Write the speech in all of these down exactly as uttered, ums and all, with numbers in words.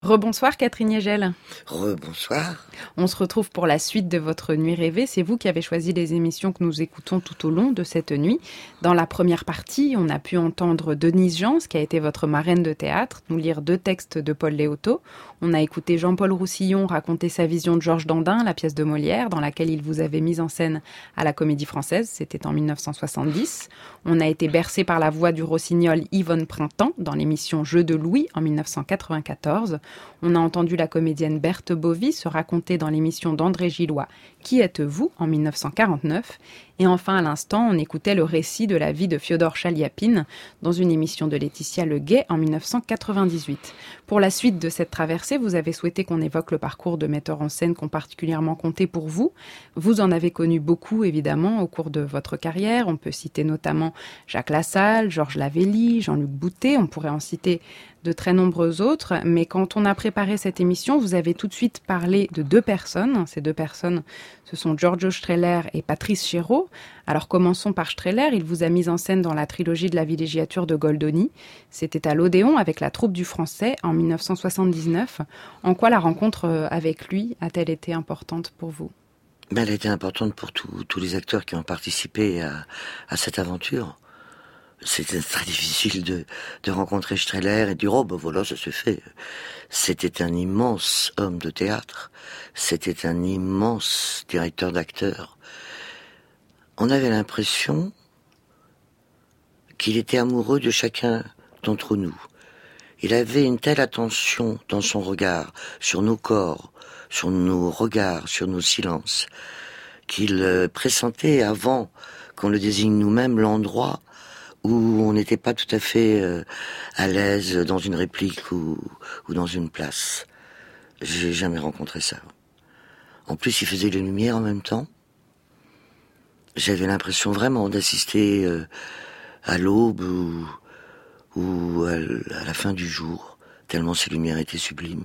Rebonsoir Catherine Yegel. Rebonsoir. On se retrouve pour la suite de votre Nuit rêvée. C'est vous qui avez choisi les émissions que nous écoutons tout au long de cette nuit. Dans la première partie, on a pu entendre Denise Jans, qui a été votre marraine de théâtre, nous lire deux textes de Paul Léotot. On a écouté Jean-Paul Roussillon raconter sa vision de Georges Dandin, la pièce de Molière, dans laquelle il vous avait mise en scène à la Comédie Française. C'était en dix-neuf cent soixante-dix. On a été bercé par la voix du rossignol Yvonne Printemps dans l'émission Jeu de Louis en dix-neuf cent quatre-vingt-quatorze. On a entendu la comédienne Berthe Bovy se raconter dans l'émission d'André Gillois « Qui êtes-vous » en dix-neuf cent quarante-neuf. Et enfin, à l'instant, on écoutait le récit de la vie de Fiodor Chaliapine dans une émission de Laetitia Leguet en dix-neuf cent quatre-vingt-dix-huit. Pour la suite de cette traversée, vous avez souhaité qu'on évoque le parcours de metteurs en scène qu'ont particulièrement compté pour vous. Vous en avez connu beaucoup, évidemment, au cours de votre carrière. On peut citer notamment Jacques Lassalle, Georges Lavelli, Jean-Luc Boutet. On pourrait en citer de très nombreux autres, mais quand on a préparé cette émission, vous avez tout de suite parlé de deux personnes. Ces deux personnes, ce sont Giorgio Strehler et Patrice Chéreau. Alors commençons par Strehler, il vous a mis en scène dans la trilogie de la villégiature de Goldoni. C'était à l'Odéon avec la troupe du Français en dix-neuf cent soixante-dix-neuf. En quoi la rencontre avec lui a-t-elle été importante pour vous ? Ben, elle a été importante pour tous tous les acteurs qui ont participé à, à cette aventure. C'était très difficile de, de rencontrer Strehler et de dire « Oh, ben voilà, ça se fait ». C'était un immense homme de théâtre. C'était un immense directeur d'acteurs. On avait l'impression qu'il était amoureux de chacun d'entre nous. Il avait une telle attention dans son regard, sur nos corps, sur nos regards, sur nos silences, qu'il pressentait avant qu'on le désigne nous-mêmes l'endroit où on n'était pas tout à fait euh, à l'aise dans une réplique ou, ou dans une place. J'ai jamais rencontré ça. En plus, il faisait les lumières en même temps. J'avais l'impression vraiment d'assister euh, à l'aube ou, ou à, à la fin du jour, tellement ces lumières étaient sublimes.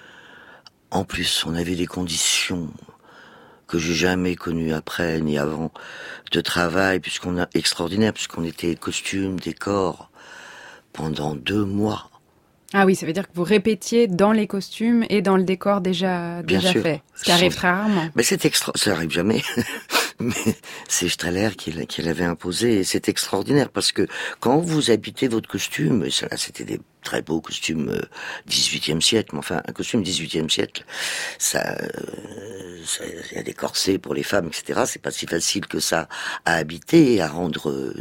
En plus, on avait des conditions que j'ai jamais connues après ni avant de travail, puisqu'on a extraordinaire, puisqu'on était costume, décor pendant deux mois. Ah oui, ça veut dire que vous répétiez dans les costumes et dans le décor déjà, Bien déjà sûr. fait, ce qui arrive très rarement. Mais c'est extra, ça arrive jamais. Mais c'est Strehler qui, qui l'avait imposé et c'est extraordinaire parce que quand vous habitez votre costume, et ça, c'était des très beaux costumes euh, dix-huitième siècle, mais enfin un costume dix-huitième siècle, ça, euh, ça, il y a des corsets pour les femmes, et cetera. C'est pas si facile que ça à habiter et à rendre euh,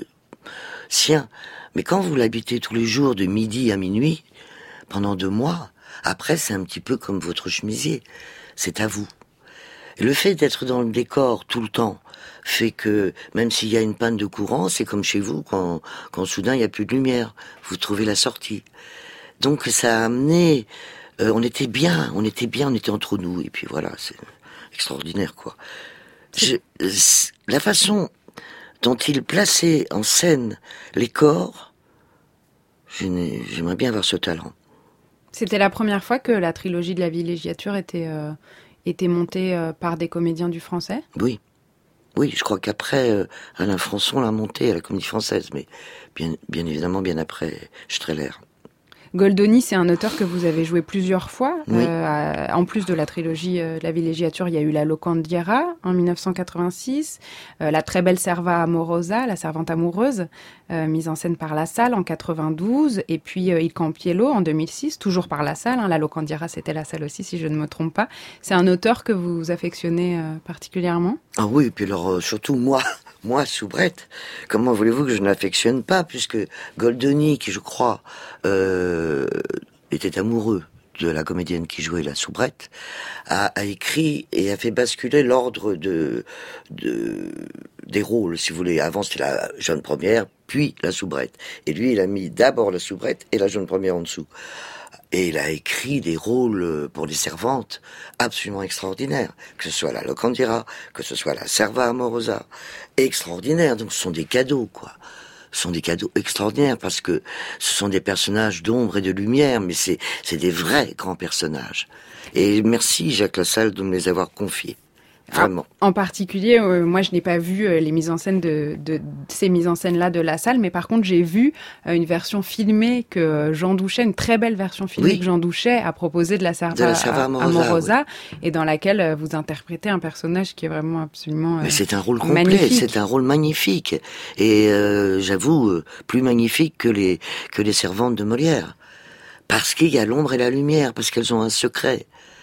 sien. Mais quand vous l'habitez tous les jours de midi à minuit, pendant deux mois, après c'est un petit peu comme votre chemisier, c'est à vous. Et le fait d'être dans le décor tout le temps fait que même s'il y a une panne de courant, c'est comme chez vous quand, quand soudain il n'y a plus de lumière, vous trouvez la sortie. Donc ça a amené, euh, on était bien, on était bien, on était entre nous et puis voilà, c'est extraordinaire quoi. Je, la façon dont il plaçait en scène les corps, je n'ai, j'aimerais bien avoir ce talent. C'était la première fois que la trilogie de la villégiature était, euh, était montée euh, par des comédiens du Français ? Oui. Oui, je crois qu'après, euh, Alain Françon l'a montée à la Comédie Française, mais bien, bien évidemment bien après Strehler. Goldoni, c'est un auteur que vous avez joué plusieurs fois. Oui. Euh, en plus de la trilogie euh, de la villégiature, il y a eu la Locandiera en dix-neuf cent quatre-vingt-six, euh, la très belle Serva Amorosa, la servante amoureuse, euh, mise en scène par Lassalle en quatre-vingt-douze, et puis euh, Il Campiello en deux mille six, toujours par Lassalle. Hein, la Locandiera, c'était Lassalle aussi, si je ne me trompe pas. C'est un auteur que vous affectionnez euh, particulièrement ? Ah oui, et puis alors euh, surtout moi, moi Soubrette, comment voulez-vous que je ne l'affectionne pas, puisque Goldoni, qui je crois euh, était amoureux de la comédienne qui jouait la Soubrette, a, a écrit et a fait basculer l'ordre de, de des rôles, si vous voulez. Avant c'était la jeune première, puis la Soubrette, et lui il a mis d'abord la Soubrette et la jeune première en dessous. Et il a écrit des rôles pour les servantes absolument extraordinaires. Que ce soit la Locandiera, que ce soit la Serva Amorosa. Extraordinaire. Donc ce sont des cadeaux, quoi. Ce sont des cadeaux extraordinaires parce que ce sont des personnages d'ombre et de lumière, mais c'est, c'est des vrais grands personnages. Et merci Jacques Lassalle de me les avoir confiés. Vraiment. En particulier, euh, moi, je n'ai pas vu euh, les mises en scène de, de, de ces mises en scène-là de la salle, mais par contre, j'ai vu euh, une version filmée que Jean Douchet, une très belle version filmée oui. que Jean Douchet a proposée de la Serva, de la Serva Amorosa, Amorosa oui. et dans laquelle euh, vous interprétez un personnage qui est vraiment absolument euh, Mais c'est un rôle complet, magnifique. C'est un rôle magnifique. Et euh, j'avoue, euh, plus magnifique que les, que les servantes de Molière. Parce qu'il y a l'ombre et la lumière, parce qu'elles ont un secret.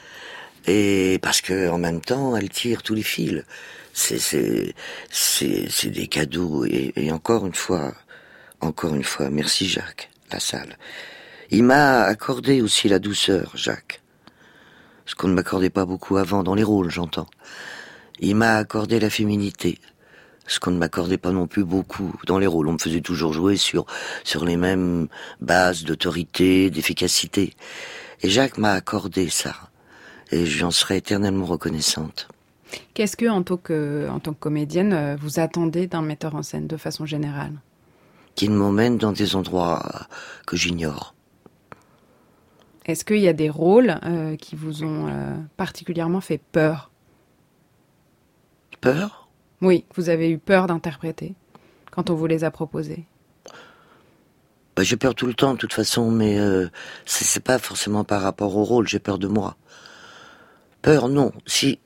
Et parce que en même temps, elles tirent tous les fils. C'est, c'est, c'est, c'est des cadeaux. Et, et encore une fois, encore une fois, merci Jacques, la salle. Il m'a accordé aussi la douceur, Jacques. Ce qu'on ne m'accordait pas beaucoup avant, dans les rôles, j'entends. Il m'a accordé la féminité. Ce qu'on ne m'accordait pas non plus beaucoup dans les rôles. On me faisait toujours jouer sur, sur les mêmes bases d'autorité, d'efficacité. Et Jacques m'a accordé ça. Et j'en serai éternellement reconnaissante. Qu'est-ce que, en tant que, en tant que comédienne, vous attendez d'un metteur en scène de façon générale ? Qu'il m'emmène dans des endroits que j'ignore. Est-ce qu'il y a des rôles euh, qui vous ont euh, particulièrement fait peur ? Peur ? Oui, vous avez eu peur d'interpréter quand on vous les a proposés. Bah, j'ai peur tout le temps, de toute façon, mais euh, c'est, c'est pas forcément par rapport au rôle, j'ai peur de moi. Peur, non. Si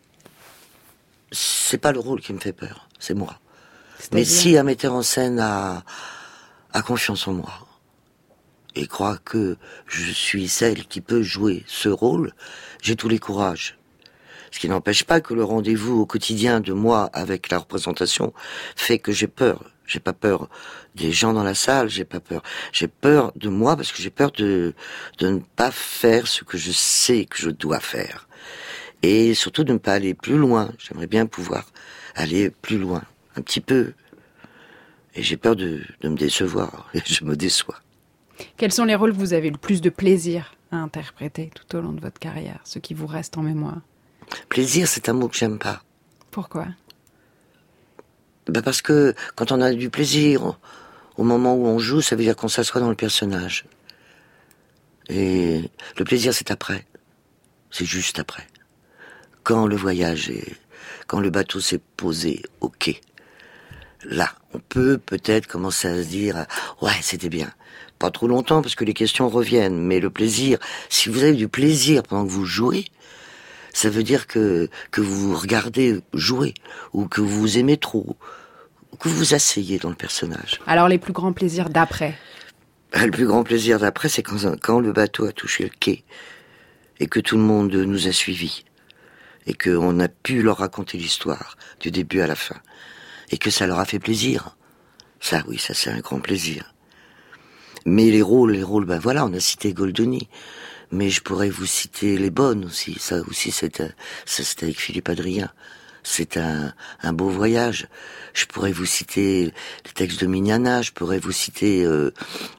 c'est pas le rôle qui me fait peur, c'est moi. C'est-à-dire... Mais si un metteur en scène a, a confiance en moi et croit que je suis celle qui peut jouer ce rôle, j'ai tous les courages. Ce qui n'empêche pas que le rendez-vous au quotidien de moi avec la représentation fait que j'ai peur. J'ai pas peur des gens dans la salle, j'ai pas peur. J'ai peur de moi parce que j'ai peur de, de ne pas faire ce que je sais que je dois faire. Et surtout de ne pas aller plus loin. J'aimerais bien pouvoir aller plus loin, un petit peu. Et j'ai peur de, de me décevoir. Et je me déçois. Quels sont les rôles que vous avez le plus de plaisir à interpréter tout au long de votre carrière, ceux qui vous restent en mémoire ? Plaisir, c'est un mot que j'aime pas. Pourquoi ? Ben parce que quand on a du plaisir, au moment où on joue, ça veut dire qu'on s'assoit dans le personnage. Et le plaisir, c'est après. C'est juste après. Quand le voyage est... Quand le bateau s'est posé au quai, là, on peut peut-être commencer à se dire « Ouais, c'était bien ». Pas trop longtemps, parce que les questions reviennent. Mais le plaisir, si vous avez du plaisir pendant que vous jouez, ça veut dire que, que vous regardez jouer, ou que vous aimez trop, ou que vous vous asseyez dans le personnage. Alors les plus grands plaisirs d'après ? Le plus grand plaisir d'après, c'est quand, quand le bateau a touché le quai, et que tout le monde nous a suivis, et qu'on a pu leur raconter l'histoire, du début à la fin, et que ça leur a fait plaisir. Ça, oui, ça c'est un grand plaisir. Mais les rôles, les rôles, ben voilà, on a cité Goldoni. Mais je pourrais vous citer les bonnes aussi. Ça aussi, c'était, ça, c'était avec Philippe Adrien. C'est un, un beau voyage. Je pourrais vous citer les textes de Mignana. Je pourrais vous citer euh,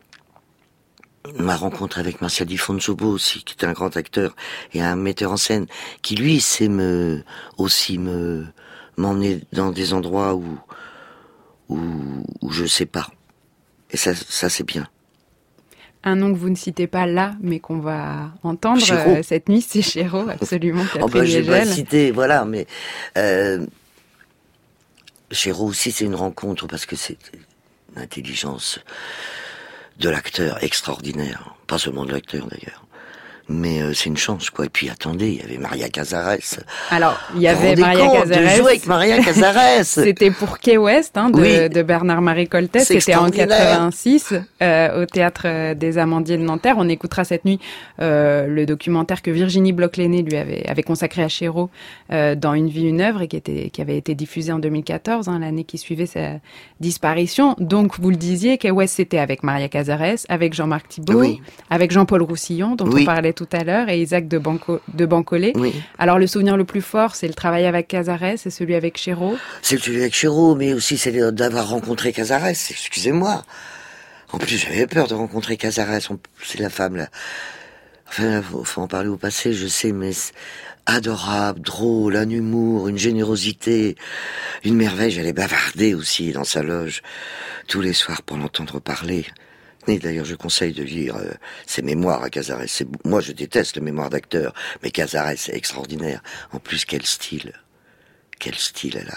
ma rencontre avec Martial Di Fonsobo aussi, qui est un grand acteur et un metteur en scène, qui lui sait me aussi me m'emmener dans des endroits où où, où je sais pas. Et ça, ça c'est bien. Un nom que vous ne citez pas là, mais qu'on va entendre euh, cette nuit, c'est Chéreau, absolument. Oh ben, je vais pas citer, voilà, mais euh, Chéreau aussi, c'est une rencontre parce que c'est une intelligence de l'acteur extraordinaire, pas seulement de l'acteur d'ailleurs. Mais euh, c'est une chance, quoi. Et puis, attendez, il y avait Maria Cazares. Alors, il y avait Maria Cazares. De jouer avec Maria Cazares. C'était pour Quai Ouest, hein, de, oui. de Bernard-Marie Coltès. C'était en quatre-vingt-six, euh, au Théâtre des Amandiers de Nanterre. On écoutera cette nuit euh, le documentaire que Virginie Bloch-Lenné lui avait, avait consacré à Chéreau euh, dans Une vie, une œuvre, et qui, était, qui avait été diffusé en deux mille quatorze, hein, l'année qui suivait sa disparition. Donc, vous le disiez, Quai Ouest, c'était avec Maria Cazares, avec Jean-Marc Thibault, oui. avec Jean-Paul Roussillon, dont oui. on parlait tout à l'heure, et Isaac de, Banco, de Bancolé. Oui. Alors, le souvenir le plus fort, c'est le travail avec Cazares, c'est celui avec Chéreau. C'est celui avec Chéreau, mais aussi c'est d'avoir rencontré Cazares, excusez-moi. En plus, j'avais peur de rencontrer Cazares, c'est la femme, là. Enfin, faut, faut en parler au passé, je sais, mais adorable, drôle, un humour, une générosité, une merveille. J'allais bavarder aussi dans sa loge, tous les soirs pour l'entendre parler. Et d'ailleurs, je conseille de lire euh, ses mémoires à Cazares. C'est, moi, je déteste le mémoire d'acteur, mais Cazares, c'est extraordinaire. En plus, quel style. quel style elle a.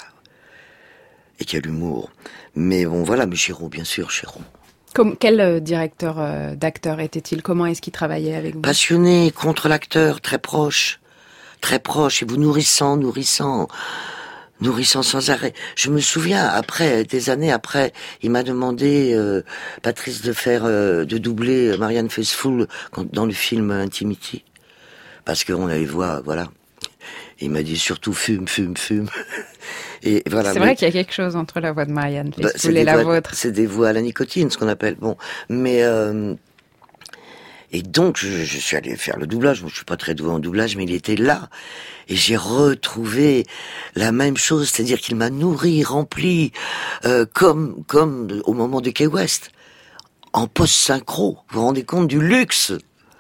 Et quel humour. Mais bon, voilà, mais Chéreau, bien sûr, Chéreau. Comme, quel euh, directeur euh, d'acteur était-il? Comment est-ce qu'il travaillait avec vous? Passionné, contre l'acteur, très proche. Très proche, et vous nourrissant, nourrissant, nourrissant sans arrêt. Je me souviens, après, des années après, il m'a demandé, euh, Patrice, de faire, euh, de doubler Marianne Faithfull dans le film Intimity. Parce qu'on avait voix, voilà. Il m'a dit surtout fume, fume, fume. Et voilà. C'est mais, vrai qu'il y a quelque chose entre la voix de Marianne Faithfull bah, et la voix, vôtre. C'est des voix à la nicotine, ce qu'on appelle. Bon, mais euh, et donc je, je suis allé faire le doublage. Moi, je suis pas très doué en doublage, mais il était là et j'ai retrouvé la même chose, c'est-à-dire qu'il m'a nourri, rempli, euh, comme comme au moment de Key West, en post-synchro. Vous vous rendez compte du luxe?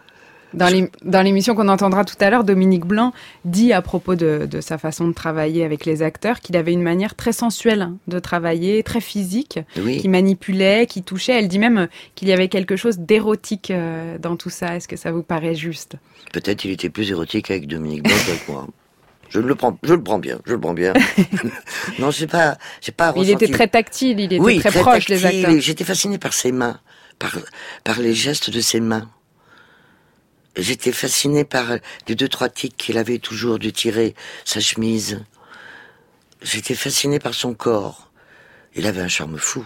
Dans l'émission qu'on entendra tout à l'heure, Dominique Blanc dit à propos de, de sa façon de travailler avec les acteurs qu'il avait une manière très sensuelle de travailler, très physique, oui. qui manipulait, qui touchait. Elle dit même qu'il y avait quelque chose d'érotique dans tout ça. Est-ce que ça vous paraît juste? Peut-être il était plus érotique avec Dominique Blanc qu'avec moi. Je le prends, je le prends bien, je le prends bien. Non, j'ai pas, j'ai pas ressenti. Il était très tactile, il était oui, très, très proche tactile, des acteurs. J'étais fasciné par ses mains, par, par les gestes de ses mains. J'étais fasciné par les deux, trois tics qu'il avait toujours de tirer sa chemise. J'étais fasciné par son corps. Il avait un charme fou.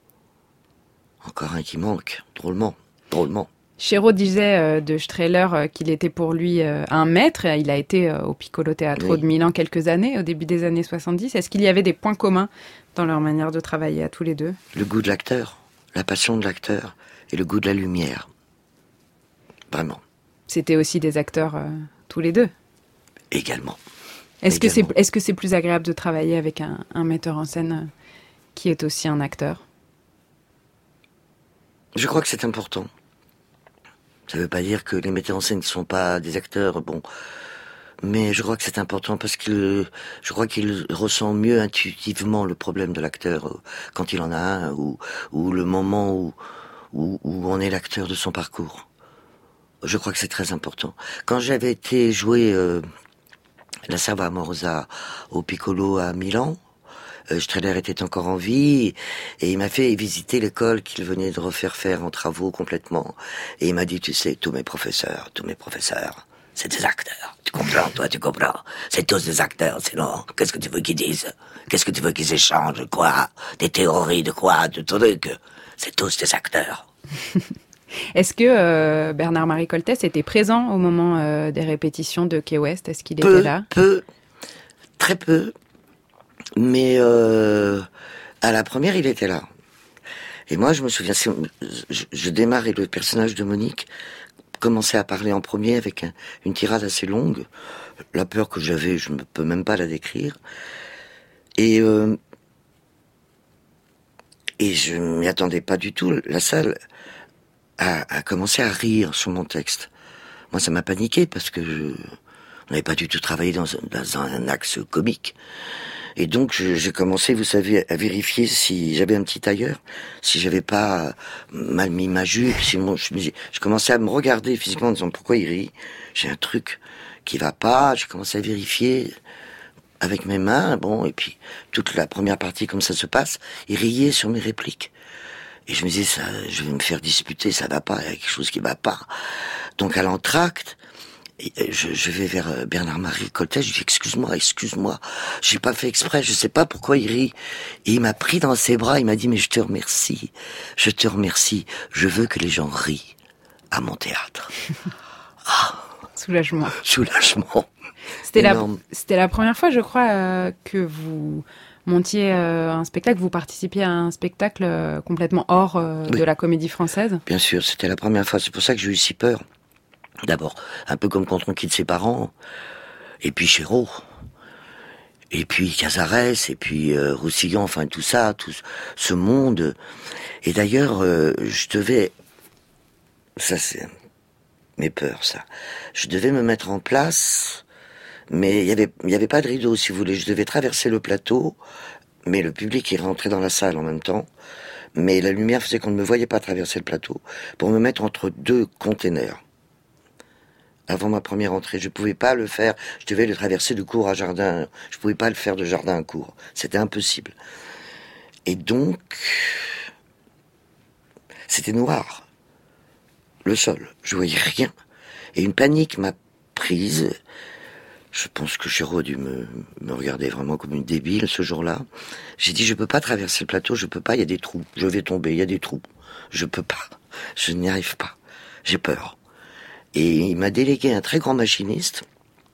Encore un qui manque, drôlement, drôlement. Chéreau disait euh, de Strehler euh, qu'il était pour lui euh, un maître. Il a été euh, au Piccolo Teatro oui. de Milan quelques années, au début des années soixante-dix. Est-ce qu'il y avait des points communs dans leur manière de travailler à tous les deux? Le goût de l'acteur, la passion de l'acteur et le goût de la lumière. Vraiment. C'était aussi des acteurs euh, tous les deux. Également. Est-ce que c'est Également. est-ce que c'est plus agréable de travailler avec un, un metteur en scène euh, qui est aussi un acteur? Je crois que c'est important. Ça ne veut pas dire que les metteurs en scène ne sont pas des acteurs, bon. Mais je crois que c'est important parce que je crois qu'il ressent mieux intuitivement le problème de l'acteur quand il en a un, ou, ou le moment où, où, où on est l'acteur de son parcours. Je crois que c'est très important. Quand j'avais été jouer euh, La Serva Amorosa au Piccolo à Milan, euh, Strehler était encore en vie et il m'a fait visiter l'école qu'il venait de refaire faire en travaux complètement. Et il m'a dit, tu sais, tous mes professeurs, tous mes professeurs, c'est des acteurs. Tu comprends, toi, tu comprends? C'est tous des acteurs, sinon, qu'est-ce que tu veux qu'ils disent? Qu'est-ce que tu veux qu'ils échangent, quoi? Des théories de quoi? De trucs? C'est tous des acteurs. Est-ce que euh, Bernard-Marie Coltès était présent au moment euh, des répétitions de Key West? Est-ce qu'il peu, était là? Peu, très peu. Mais euh, à la première, il était là. Et moi, je me souviens, je, je démarrais le personnage de Monique, commençais à parler en premier avec un, une tirade assez longue. La peur que j'avais, je ne peux même pas la décrire. Et, euh, et je ne m'y attendais pas du tout. La salle a, a commencé à rire sur mon texte. Moi, ça m'a paniqué parce que je, on n'avait pas du tout travaillé dans, dans un axe comique. Et donc, je, j'ai commencé, vous savez, à vérifier si j'avais un petit tailleur, si j'avais pas mal mis ma jupe, si mon, je, je commençais à me regarder physiquement en disant pourquoi il rit. J'ai un truc qui va pas. J'ai commencé à vérifier avec mes mains. Bon, et puis toute la première partie, comme ça se passe, il riait sur mes répliques. Et je me disais, ça, je vais me faire disputer, ça va pas, il y a quelque chose qui va pas. Donc à l'entracte, je, je vais vers Bernard-Marie Coltès, je dis excuse-moi, excuse-moi, j'ai pas fait exprès, je sais pas pourquoi il rit. Et il m'a pris dans ses bras, il m'a dit mais je te remercie, je te remercie, je veux que les gens rient à mon théâtre. Ah, soulagement. Soulagement. C'était la, c'était la première fois, je crois, euh, que vous montiez euh, un spectacle, vous participiez à un spectacle euh, complètement hors euh, oui. de la comédie française. Bien sûr, c'était la première fois, c'est pour ça que j'ai eu si peur. D'abord, un peu comme quand on quitte ses parents, et puis Chéreau, et puis Cazares, et puis euh, Roussillon, enfin tout ça, tout ce monde. Et d'ailleurs, euh, je devais, ça c'est mes peurs, ça. Je devais me mettre en place, mais il y avait, il y avait pas de rideau, si vous voulez. Je devais traverser le plateau, mais le public est rentré dans la salle en même temps. Mais la lumière faisait qu'on ne me voyait pas traverser le plateau, pour me mettre entre deux containers. avant ma première entrée. Je pouvais pas le faire. Je devais le traverser de cours à jardin. Je pouvais pas le faire de jardin à cours. C'était impossible. Et donc, c'était noir. Le sol. Je voyais rien. Et une panique m'a prise. Je pense que Chéreau a dû me, me regarder vraiment comme une débile ce jour-là. J'ai dit, je peux pas traverser le plateau, je peux pas, il y a des trous. Je vais tomber, il y a des trous. Je peux pas. Je n'y arrive pas. J'ai peur. Et il m'a délégué un très grand machiniste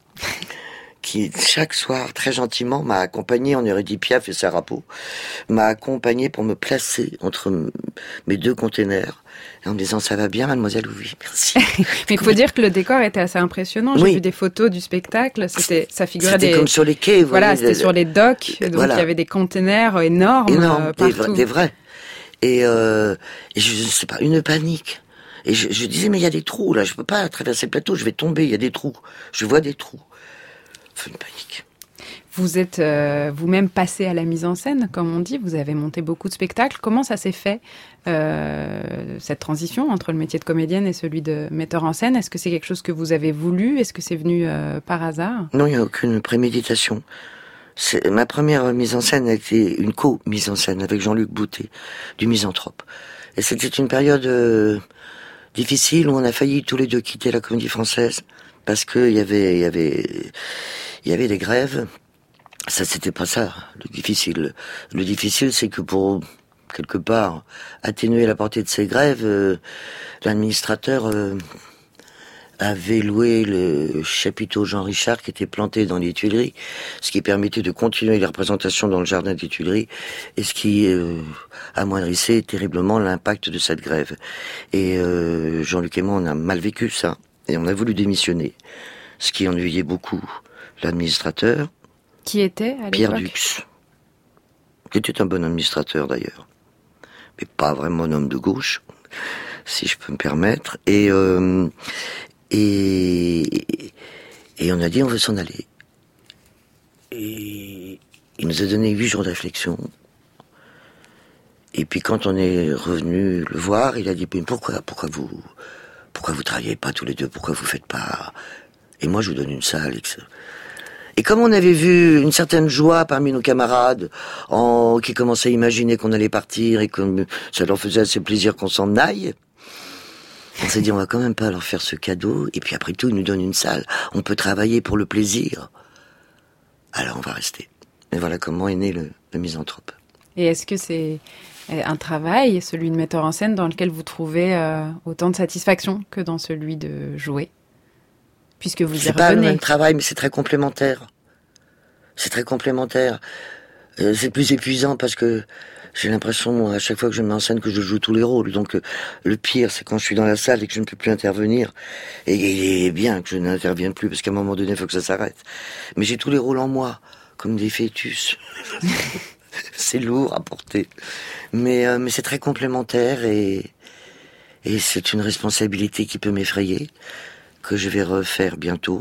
qui, chaque soir, très gentiment, m'a accompagné, on aurait dit Piaf et Sarapo, m'a accompagné pour me placer entre m- mes deux containers, en me disant, ça va bien, mademoiselle? Oui, merci. Mais il faut dire que le décor était assez impressionnant. J'ai Oui. vu des photos du spectacle. C'était, ça figurait C'était des... comme sur les quais, vous Voilà, voyez, c'était le- sur les docks. Donc, voilà. il y avait des containers énormes, énorme, euh, des, partout. vra- des vrais. Et, euh, et je, je sais pas, une panique. Et je, je disais, mais il y a des trous, là, je peux pas traverser le plateau, je vais tomber, il y a des trous. Je vois des trous. Enfin, une panique. Vous êtes euh, vous-même passé à la mise en scène, comme on dit. Vous avez monté beaucoup de spectacles. Comment ça s'est fait, euh, cette transition entre le métier de comédienne et celui de metteur en scène? Est-ce que c'est quelque chose que vous avez voulu? Est-ce que c'est venu euh, par hasard? Non, il n'y a aucune préméditation. C'est, ma première mise en scène a été une co-mise en scène avec Jean-Luc Boutet, du Misanthrope. Et c'était une période euh, difficile où on a failli tous les deux quitter la Comédie Française parce que il y avait, il y avait, il y avait des grèves. Ça, c'était pas ça, le difficile. Le difficile, c'est que pour, quelque part, atténuer la portée de ces grèves, euh, l'administrateur euh, avait loué le chapiteau Jean Richard qui était planté dans les Tuileries, ce qui permettait de continuer les représentations dans le jardin des Tuileries, et ce qui euh, amoindrissait terriblement l'impact de cette grève. Et euh, Jean-Luc et moi, on a mal vécu ça, et on a voulu démissionner, ce qui ennuyait beaucoup l'administrateur. Qui était à l'époque? Pierre Dux, qui était un bon administrateur d'ailleurs, mais pas vraiment un homme de gauche, si je peux me permettre. Et euh, et et on a dit on veut s'en aller. Et il nous a donné huit jours de réflexion. Et puis quand on est revenu le voir, il a dit mais pourquoi pourquoi vous pourquoi vous travaillez pas tous les deux, pourquoi vous faites pas? Et moi je vous donne une salle. Alex. Et comme on avait vu une certaine joie parmi nos camarades en, qui commençaient à imaginer qu'on allait partir et que ça leur faisait assez plaisir qu'on s'en aille, on s'est dit on va quand même pas leur faire ce cadeau. Et puis après tout, ils nous donnent une salle. On peut travailler pour le plaisir. Alors on va rester. Et voilà comment est né le, le Misanthrope. Et est-ce que c'est un travail, celui de metteur en scène, dans lequel vous trouvez euh, autant de satisfaction que dans celui de jouer? Puisque vous y C'est pas le revenez. même travail, mais c'est très complémentaire. C'est très complémentaire. Euh, c'est plus épuisant parce que j'ai l'impression, à chaque fois que je me mets en scène, que je joue tous les rôles. Donc, euh, le pire, c'est quand je suis dans la salle et que je ne peux plus intervenir. Et il est bien que je n'intervienne plus, parce qu'à un moment donné, il faut que ça s'arrête. Mais j'ai tous les rôles en moi, comme des fœtus. C'est lourd à porter. Mais, euh, mais c'est très complémentaire et, et c'est une responsabilité qui peut m'effrayer, que je vais refaire bientôt,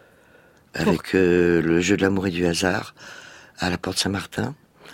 avec euh, le jeu de l'amour et du hasard, à la Porte Saint-Martin.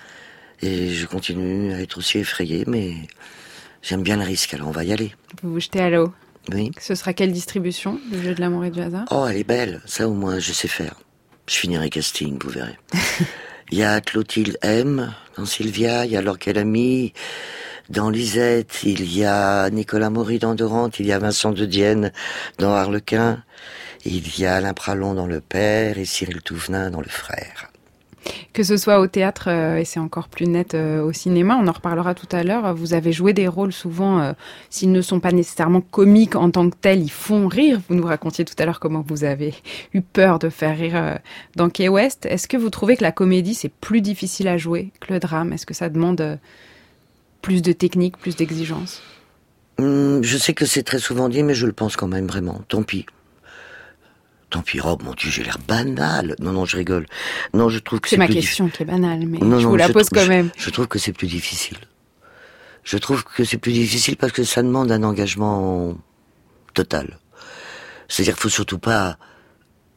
Et je continue à être aussi effrayé, mais j'aime bien le risque, alors on va y aller. Vous vous jetez à l'eau. Oui. Ce sera quelle distribution, le jeu de l'amour et du hasard? Oh, elle est belle, ça au moins je sais faire. Je finirai casting, vous verrez. Il y a Clotilde M dans Sylvia, il y a Laure Calamy dans Lisette, il y a Nicolas Maury dans Dorante, il y a Vincent de Dienne dans Harlequin, il y a Alain Pralon dans Le Père et Cyril Touvenin dans Le Frère. Que ce soit au théâtre, euh, et c'est encore plus net euh, au cinéma, on en reparlera tout à l'heure, vous avez joué des rôles souvent, euh, s'ils ne sont pas nécessairement comiques en tant que tels, ils font rire. Vous nous racontiez tout à l'heure comment vous avez eu peur de faire rire euh, dans Key West. Est-ce que vous trouvez que la comédie, c'est plus difficile à jouer que le drame? Est-ce que ça demande euh, plus de technique, plus d'exigence? Hum, je sais que c'est très souvent dit, mais je le pense quand même vraiment. Tant pis. Tant pis, Rob, mon Dieu, j'ai l'air banal. Non, non, je rigole. Non, je trouve que c'est, c'est ma plus question qui est banale, mais non, je non, vous la je pose trouve, quand même. Je, je trouve que c'est plus difficile. Je trouve que c'est plus difficile parce que ça demande un engagement total. C'est-à-dire qu'il faut surtout pas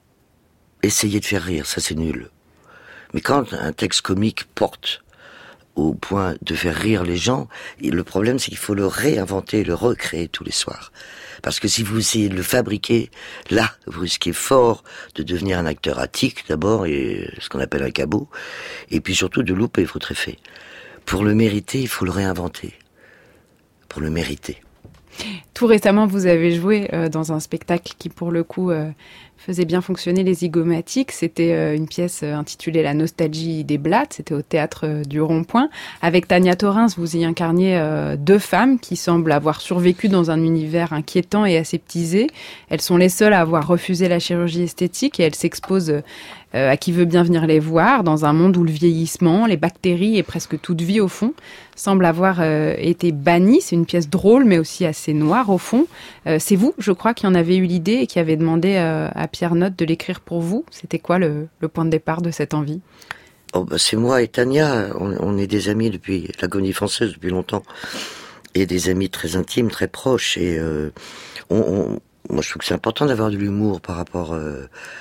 essayer de faire rire, ça c'est nul. Mais quand un texte comique porte au point de faire rire les gens. Et le problème, c'est qu'il faut le réinventer, le recréer tous les soirs. Parce que si vous essayez de le fabriquer, là, vous risquez fort de devenir un acteur attique, d'abord, et ce qu'on appelle un cabot, et puis surtout de louper votre effet. Pour le mériter, il faut le réinventer. Pour le mériter. Tout récemment, vous avez joué euh, dans un spectacle qui, pour le coup, euh, faisait bien fonctionner les zygomatiques. C'était euh, une pièce euh, intitulée La nostalgie des Blattes. C'était au théâtre euh, du Rond-Point. Avec Tania Torrens, vous y incarniez euh, deux femmes qui semblent avoir survécu dans un univers inquiétant et aseptisé. Elles sont les seules à avoir refusé la chirurgie esthétique et elles s'exposent euh, à qui veut bien venir les voir dans un monde où le vieillissement, les bactéries et presque toute vie, au fond, semble avoir euh, été banni. C'est une pièce drôle, mais aussi assez noire, au fond. Euh, c'est vous, je crois, qui en avez eu l'idée et qui avez demandé euh, à Pierre Notte de l'écrire pour vous. C'était quoi le, le point de départ de cette envie ? Oh, bah, c'est moi et Tania. On, on est des amis depuis la Comédie Française, depuis longtemps. Et des amis très intimes, très proches. Et euh, on, on, moi, je trouve que c'est important d'avoir de l'humour par rapport euh,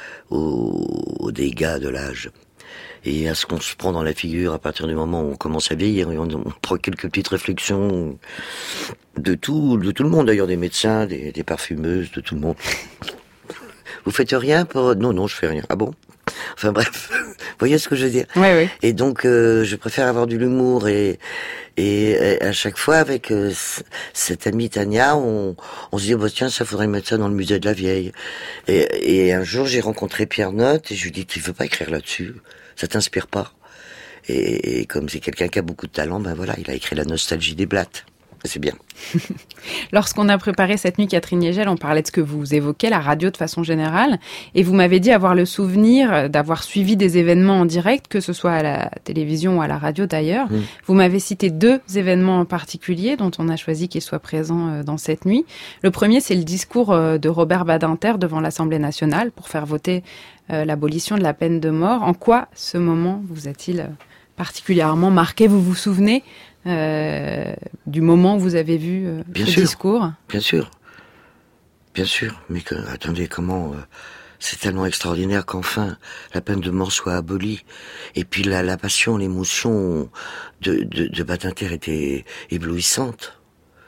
aux, aux dégâts de l'âge. Et à ce qu'on se prend dans la figure à partir du moment où on commence à vieillir, et on, on prend quelques petites réflexions de tout, de tout le monde d'ailleurs, des médecins, des, des parfumeuses, de tout le monde. Vous faites rien pour... Non, non, je fais rien. Ah bon ? Enfin bref, vous voyez ce que je veux dire ? Oui, oui. Et donc, euh, je préfère avoir de l'humour et, et, et à chaque fois avec euh, cette amie Tania, on, on se dit, oh, bah, tiens, ça faudrait mettre ça dans le musée de la vieille. Et, et un jour, j'ai rencontré Pierre Notte et je lui dis, tu veux pas écrire là-dessus ? Ça t'inspire pas ? et, et comme c'est quelqu'un qui a beaucoup de talent, ben voilà, il a écrit La nostalgie des Blattes. C'est bien. Lorsqu'on a préparé cette nuit, Catherine Yegel, on parlait de ce que vous évoquez, la radio de façon générale, et vous m'avez dit avoir le souvenir d'avoir suivi des événements en direct, que ce soit à la télévision ou à la radio d'ailleurs. Mmh. Vous m'avez cité deux événements en particulier dont on a choisi qu'ils soient présents dans cette nuit. Le premier, c'est le discours de Robert Badinter devant l'Assemblée nationale pour faire voter l'abolition de la peine de mort. En quoi ce moment vous a-t-il particulièrement marqué ? Vous vous souvenez Euh, du moment où vous avez vu euh, bien ce sûr, discours ? Bien sûr, bien sûr. Mais que, attendez, comment euh, c'est tellement extraordinaire qu'enfin la peine de mort soit abolie. Et puis la, la passion, l'émotion de, de, de Badinter était éblouissante,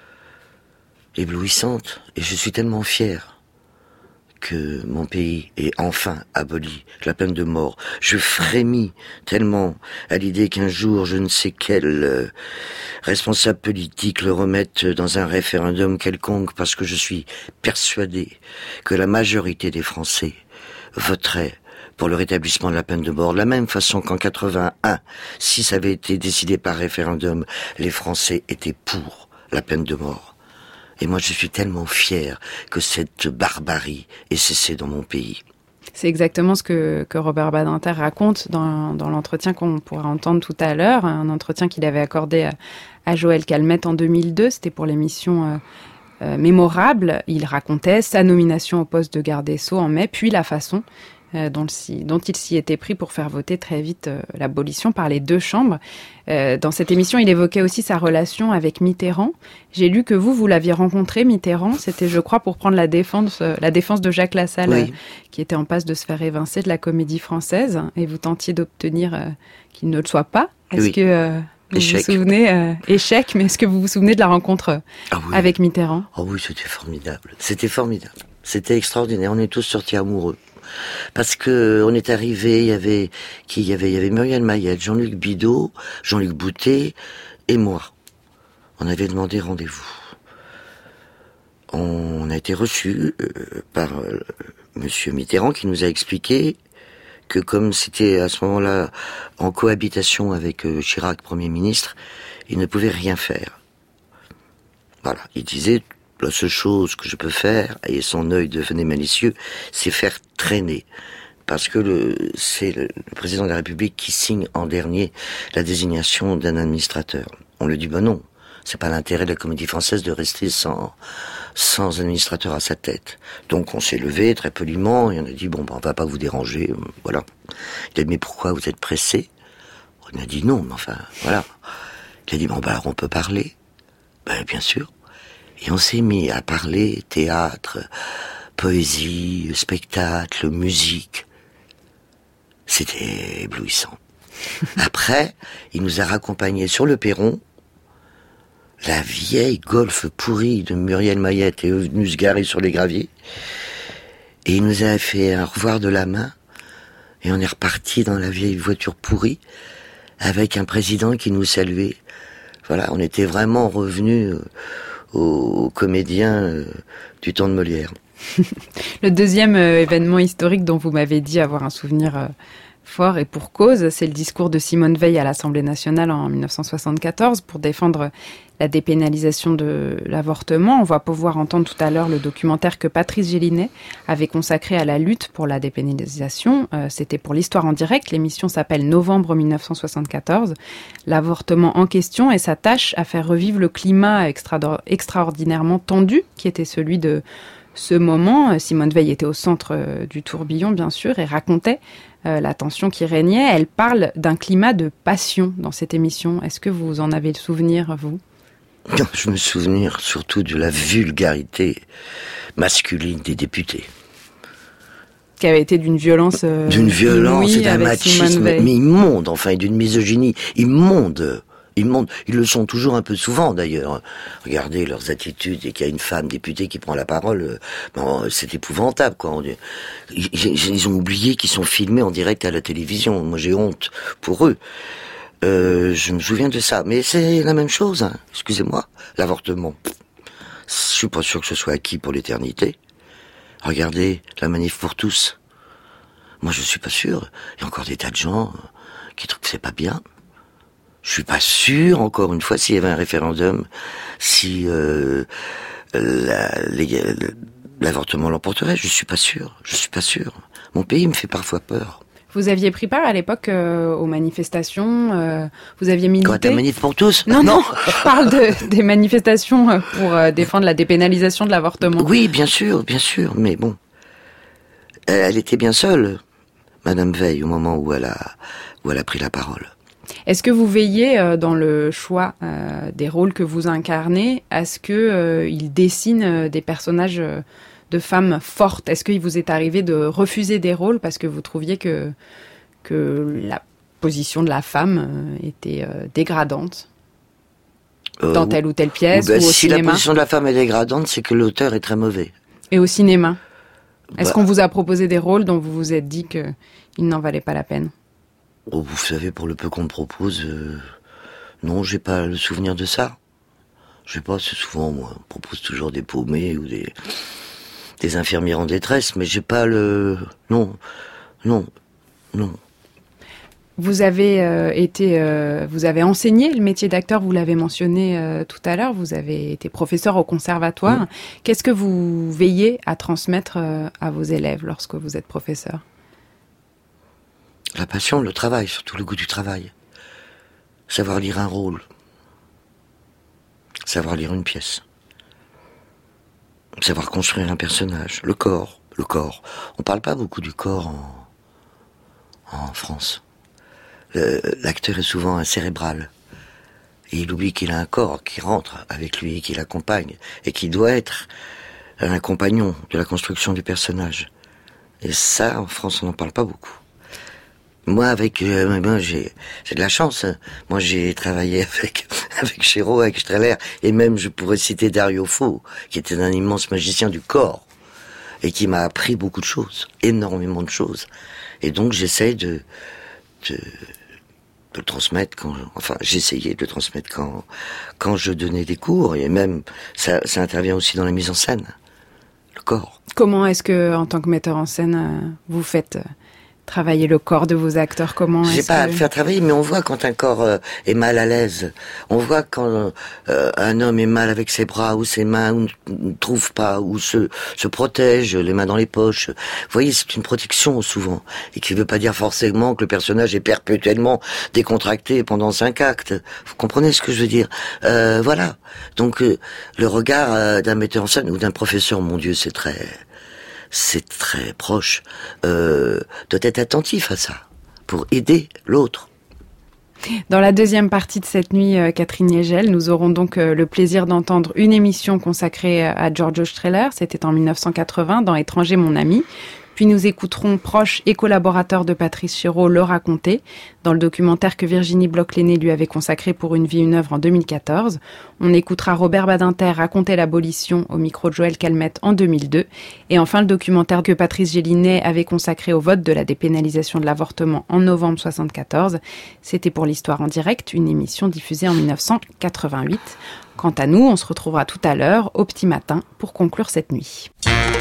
éblouissante. Et je suis tellement fier que mon pays ait enfin aboli la peine de mort. Je frémis tellement à l'idée qu'un jour, je ne sais quel euh, responsable politique le remette dans un référendum quelconque, parce que je suis persuadé que la majorité des Français voterait pour le rétablissement de la peine de mort. De la même façon qu'en quatre-vingt-un, si ça avait été décidé par référendum, les Français étaient pour la peine de mort. Et moi, je suis tellement fier que cette barbarie ait cessé dans mon pays. C'est exactement ce que, que Robert Badinter raconte dans, dans l'entretien qu'on pourra entendre tout à l'heure, un entretien qu'il avait accordé à, à Joël Calmette en deux mille deux, c'était pour l'émission euh, euh, Mémorable. Il racontait sa nomination au poste de garde des Sceaux en mai, puis la façon euh, dont, le, dont il s'y était pris pour faire voter très vite euh, l'abolition par les deux chambres. Euh, dans cette émission, il évoquait aussi sa relation avec Mitterrand. J'ai lu que vous, vous l'aviez rencontré, Mitterrand. C'était, je crois, pour prendre la défense, euh, la défense de Jacques Lassalle, oui. euh, qui était en passe de se faire évincer de la Comédie Française. Et vous tentiez d'obtenir euh, qu'il ne le soit pas. Est-ce oui. que euh, vous échec. vous souvenez euh, Échec, mais est-ce que vous vous souvenez de la rencontre euh, ah oui. avec Mitterrand ? Oh oui, c'était formidable. C'était formidable. C'était extraordinaire. On est tous sortis amoureux. Parce que on est arrivé, il y avait qui, il y avait, il y avait Muriel Mayette, Jean-Luc Bidault, Jean-Luc Boutet et moi. On avait demandé rendez-vous. On a été reçus euh, par euh, Monsieur Mitterrand qui nous a expliqué que comme c'était à ce moment-là en cohabitation avec euh, Chirac, Premier ministre, il ne pouvait rien faire. Voilà, il disait. La seule chose que je peux faire, et son œil devenait malicieux, c'est faire traîner. Parce que le, c'est le, le président de la République qui signe en dernier la désignation d'un administrateur. On lui dit, ben non, c'est pas l'intérêt de la Comédie Française de rester sans, sans administrateur à sa tête. Donc on s'est levé très poliment et on a dit, bon, ben, on va pas vous déranger, voilà. Il a dit, mais pourquoi vous êtes pressé? On a dit non, mais enfin, voilà. Il a dit, bon, ben, alors on peut parler? Ben, bien sûr. Et on s'est mis à parler théâtre, poésie, spectacle, musique. C'était éblouissant. Après, il nous a raccompagnés sur le perron. La vieille Golf pourrie de Muriel Mayette est venue se garer sur les graviers. Et il nous a fait un revoir de la main. Et on est reparti dans la vieille voiture pourrie avec un président qui nous saluait. Voilà, on était vraiment revenus aux, aux comédiens euh, du temps de Molière. Le deuxième euh, événement historique dont vous m'avez dit avoir un souvenir euh, fort et pour cause, c'est le discours de Simone Veil à l'Assemblée nationale en dix-neuf cent soixante-quatorze pour défendre la dépénalisation de l'avortement. On va pouvoir entendre tout à l'heure le documentaire que Patrice Gélinet avait consacré à la lutte pour la dépénalisation. Euh, c'était pour l'Histoire en direct. L'émission s'appelle Novembre dix-neuf cent soixante-quatorze. L'avortement en question et s'attache à faire revivre le climat extra- extraordinairement tendu qui était celui de ce moment. Simone Veil était au centre euh, du tourbillon, bien sûr, et racontait euh, la tension qui régnait. Elle parle d'un climat de passion dans cette émission. Est-ce que vous en avez le souvenir, vous ? Je me souviens surtout de la vulgarité masculine des députés. Qui avait été d'une violence euh, D'une violence et d'un machisme mais immonde, enfin, et d'une misogynie immonde. Immonde. Ils le sont toujours un peu souvent, d'ailleurs. Regardez leurs attitudes, et qu'il y a une femme députée qui prend la parole, bon, c'est épouvantable, quoi. Ils, ils ont oublié qu'ils sont filmés en direct à la télévision. Moi, j'ai honte pour eux. Euh, je me souviens de ça, mais c'est la même chose, hein. Excusez-moi, l'avortement. Je suis pas sûr que ce soit acquis pour l'éternité. Regardez la manif pour tous. Moi, je suis pas sûr. Il y a encore des tas de gens qui trouvent que c'est pas bien. Je suis pas sûr, encore une fois, s'il y avait un référendum, si euh, la, les, l'avortement l'emporterait. Je suis pas sûr. Je suis pas sûr. Mon pays me fait parfois peur. Vous aviez pris part à l'époque euh, aux manifestations, euh, vous aviez milité... Quoi, ta manif pour tous ? Non, non, je parle de, des manifestations pour euh, défendre la dépénalisation de l'avortement. Oui, bien sûr, bien sûr, mais bon. Elle était bien seule, Madame Veil, au moment où elle a, où elle a pris la parole. Est-ce que vous veillez euh, dans le choix euh, des rôles que vous incarnez à ce qu'il euh, dessine euh, des personnages... Euh, de femmes fortes? Est-ce qu'il vous est arrivé de refuser des rôles parce que vous trouviez que, que la position de la femme était euh, dégradante euh, dans telle ou telle pièce ben, ou au si cinéma? Si la position de la femme est dégradante, c'est que l'auteur est très mauvais. Et au cinéma? Est-ce bah, qu'on vous a proposé des rôles dont vous vous êtes dit qu'ils n'en valaient pas la peine? Oh, vous savez, pour le peu qu'on me propose, euh, non, j'ai pas le souvenir de ça. Je sais pas, c'est souvent, moi, on propose toujours des paumés ou des... des infirmières en détresse, mais j'ai pas le... Non, non, non. Vous avez euh, été, euh, vous avez enseigné le métier d'acteur, vous l'avez mentionné euh, tout à l'heure, vous avez été professeur au conservatoire. Mmh. Qu'est-ce que vous veillez à transmettre euh, à vos élèves lorsque vous êtes professeur? La passion, le travail, surtout le goût du travail. Savoir lire un rôle. Savoir lire une pièce. Savoir construire un personnage, le corps, le corps. On parle pas beaucoup du corps en, en France. Le, l'acteur est souvent un cérébral. Et il oublie qu'il a un corps qui rentre avec lui, qui l'accompagne, et qui doit être un compagnon de la construction du personnage. Et ça, en France, on n'en parle pas beaucoup. Moi, avec, euh, moi, j'ai, j'ai de la chance. Hein. Moi, j'ai travaillé avec, avec Chéreau, avec Strehler, et même, je pourrais citer Dario Fo, qui était un immense magicien du corps, et qui m'a appris beaucoup de choses, énormément de choses. Et donc, j'essaye de, de, de le transmettre quand, enfin, j'essayais de le transmettre quand, quand je donnais des cours, et même, ça, ça intervient aussi dans la mise en scène. Le corps. Comment est-ce que, en tant que metteur en scène, vous faites travailler le corps de vos acteurs? Comment J'ai est-ce pas que... à le faire travailler, mais on voit quand un corps euh, est mal à l'aise. On voit quand euh, un homme est mal avec ses bras ou ses mains, ou ne trouve pas, ou se, se protège, les mains dans les poches. Vous voyez, c'est une protection souvent, et qui veut pas dire forcément que le personnage est perpétuellement décontracté pendant cinq actes. Vous comprenez ce que je veux dire? euh, Voilà. Donc euh, le regard euh, d'un metteur en scène ou d'un professeur, mon Dieu, c'est très... c'est très proche, euh, doit être attentif à ça, pour aider l'autre. Dans la deuxième partie de cette nuit, euh, Catherine Niégel, nous aurons donc euh, le plaisir d'entendre une émission consacrée à Giorgio Strehler. C'était en dix-neuf cent quatre-vingts, dans Étranger mon ami. Puis nous écouterons proche et collaborateur de Patrice Chéreau le raconter, dans le documentaire que Virginie Bloch-Lenné lui avait consacré pour Une vie, une œuvre en deux mille quatorze. On écoutera Robert Badinter raconter l'abolition au micro de Joël Calmette en deux mille deux. Et enfin le documentaire que Patrice Gélinet avait consacré au vote de la dépénalisation de l'avortement en novembre soixante-quatorze. C'était Pour l'Histoire en direct, une émission diffusée en mille neuf cent quatre-vingt-huit. Quant à nous, on se retrouvera tout à l'heure, au petit matin, pour conclure cette nuit.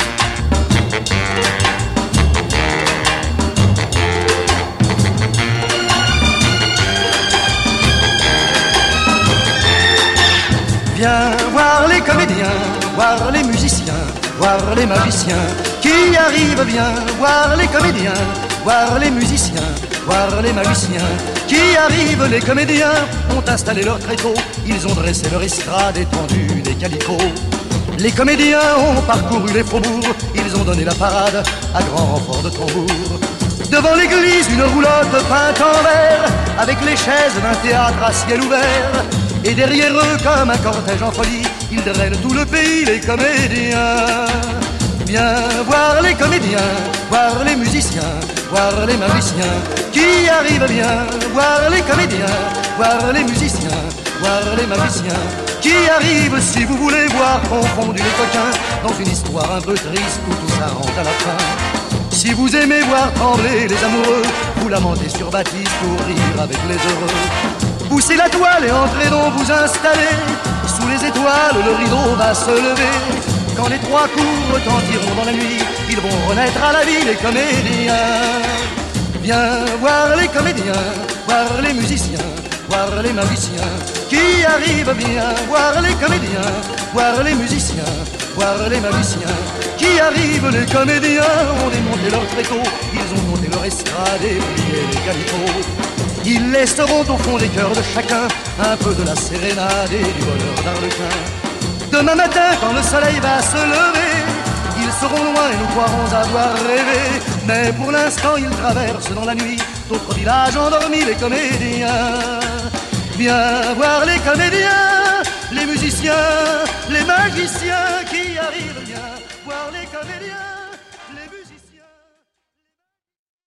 Viens voir les comédiens, voir les musiciens, voir les magiciens qui arrivent. Viens voir les comédiens, voir les musiciens, voir les magiciens qui arrivent. Les comédiens ont installé leur tréteau, ils ont dressé leur estrade étendue des calicots. Les comédiens ont parcouru les faubourgs, ils ont donné la parade à grand renfort de tambour. Devant l'église, une roulotte peinte en vert, avec les chaises d'un théâtre à ciel ouvert. Et derrière eux, comme un cortège en folie, ils drainent tout le pays, les comédiens. Viens voir les comédiens, voir les musiciens, voir les magiciens qui arrivent. Viens voir les comédiens, voir les musiciens, voir les magiciens qui arrivent. Si vous voulez voir confondus les coquins dans une histoire un peu triste où tout ça rentre à la fin. Si vous aimez voir trembler les amoureux, vous lamentez sur Baptiste pour rire avec les heureux. Poussez la toile et entrez donc vous installer. Sous les étoiles, le rideau va se lever. Quand les trois coups retentiront dans la nuit, ils vont renaître à la vie, les comédiens. Viens voir les comédiens, voir les musiciens, voir les magiciens qui arrivent. Viens voir les comédiens, voir les musiciens, voir les magiciens qui arrivent. Les comédiens ont démonté leur tréteau, ils ont monté leur estrade et plié les calicots. Ils laisseront au fond des cœurs de chacun un peu de la sérénade et du bonheur d'Arlequin. Demain matin, quand le soleil va se lever, ils seront loin et nous croirons avoir rêvé. Mais pour l'instant, ils traversent dans la nuit d'autres villages endormis, les comédiens. Viens voir les comédiens, les musiciens, les magiciens qui arrivent. Viens voir les comédiens.